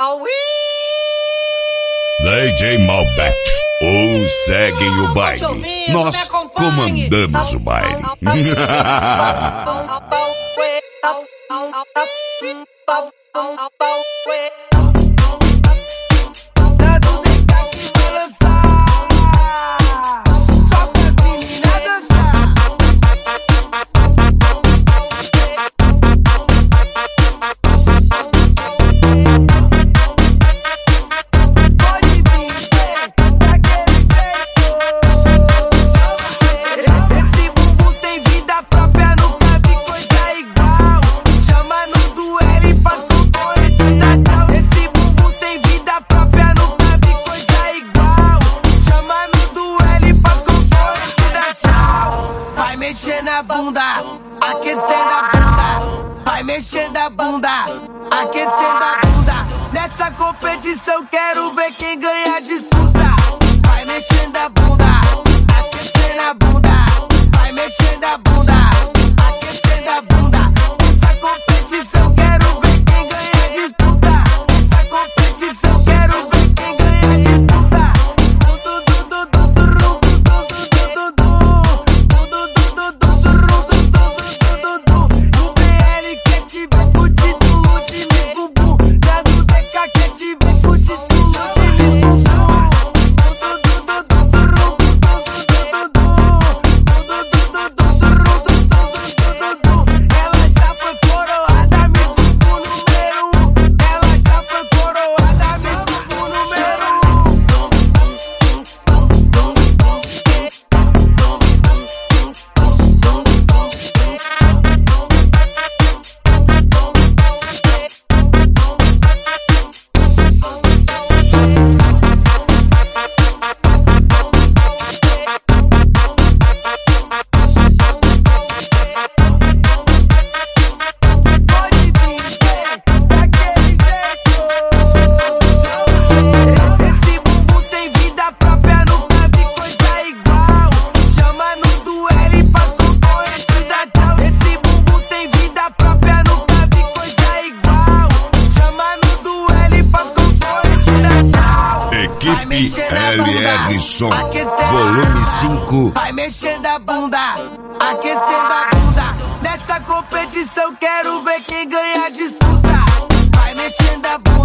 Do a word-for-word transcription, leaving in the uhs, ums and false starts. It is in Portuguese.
D J Malbec, uns seguem o baile, nós comandamos o baile. Mexendo a bunda, aquecendo a bunda. Vai mexendo a bunda, aquecendo a bunda. Nessa competição quero ver quem ganha a disputa. Vai mexendo a bunda, aquecendo a bunda. Vai mexendo a bunda, aquecendo a bunda. Nessa competição quero ver quem ganha a disputa. Nessa competição quero ver quem ganha a disputa. L R Som, volume cinco. Vai mexendo a bunda, aquecendo a bunda. Nessa competição quero ver quem ganha a disputa. Vai mexendo a bunda.